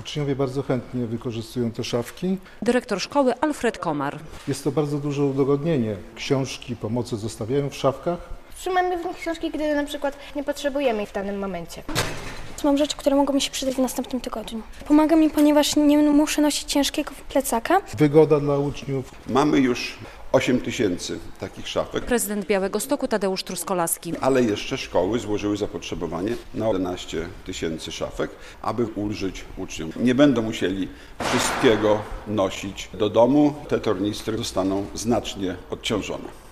Uczniowie bardzo chętnie wykorzystują te szafki. Dyrektor szkoły Alfred Komar. Jest to bardzo duże udogodnienie. Książki, pomocy zostawiają w szafkach. Trzymamy w nich książki, gdy na przykład nie potrzebujemy ich w danym momencie. Mam rzeczy, które mogą mi się przydać w następnym tygodniu. Pomaga mi, ponieważ nie muszę nosić ciężkiego plecaka. Wygoda dla uczniów. Mamy już 8 tysięcy takich szafek, Prezydent Białegostoku Tadeusz Truskolaski. ale jeszcze szkoły złożyły zapotrzebowanie na 11 tysięcy szafek, aby ulżyć uczniom. Nie będą musieli wszystkiego nosić do domu. Te tornistry zostaną znacznie odciążone.